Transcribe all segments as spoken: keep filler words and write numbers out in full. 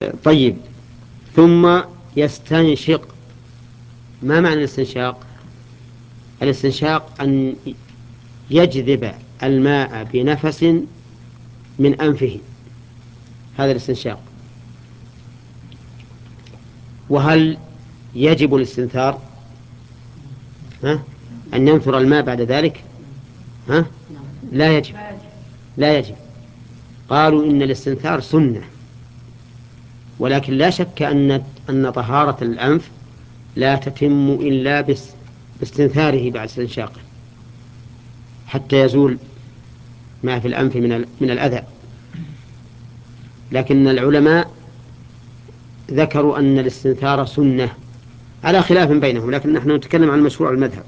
طيب، ثم يستنشق. ما معنى الاستنشاق؟ الاستنشاق أن يجذب الماء بنفس من أنفه، هذا الاستنشاق. وهل يجب الاستنثار؟ ها؟ أن ينثر الماء بعد ذلك؟ ها؟ لا يجب، لا يجب. قالوا إن الاستنثار سنة، ولكن لا شك أن أن طهارة الأنف لا تتم إلا باستنثاره بعد استنشاقه حتى يزول ما في الأنف من من الأذى. لكن العلماء ذكروا أن الاستنثار سنة على خلاف بينهم، لكن نحن نتكلم عن مشروع المذهب.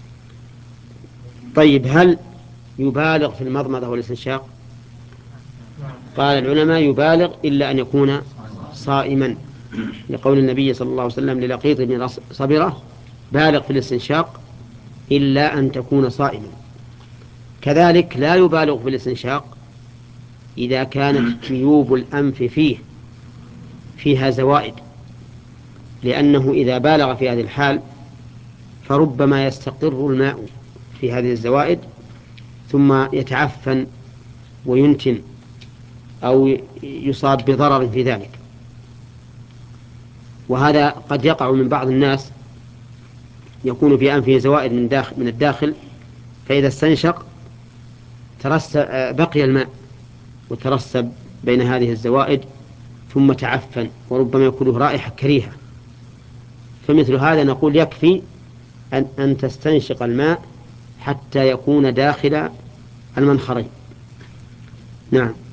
طيب، هل يبالغ في المضمضة والاستنشاق؟ قال العلماء يبالغ إلا أن يكون صائما، لقول النبي صلى الله عليه وسلم للقيط بن صبرة: بالغ في الاستنشاق إلا أن تكون صائما. كذلك لا يبالغ في الاستنشاق إذا كانت جيوب الأنف فيه فيها زوائد، لأنه إذا بالغ في هذه الحال فربما يستقر الماء في هذه الزوائد ثم يتعفن وينتن أو يصاب بضرر في ذلك. وهذا قد يقع من بعض الناس، يكون في أنفه زوائد من داخل من الداخل، فإذا استنشق ترسب بقي الماء وترسب بين هذه الزوائد ثم تعفن، وربما يكون له رائحة كريهة. فمثل هذا نقول يكفي أن, أن تستنشق الماء حتى يكون داخل المنخرين. نعم.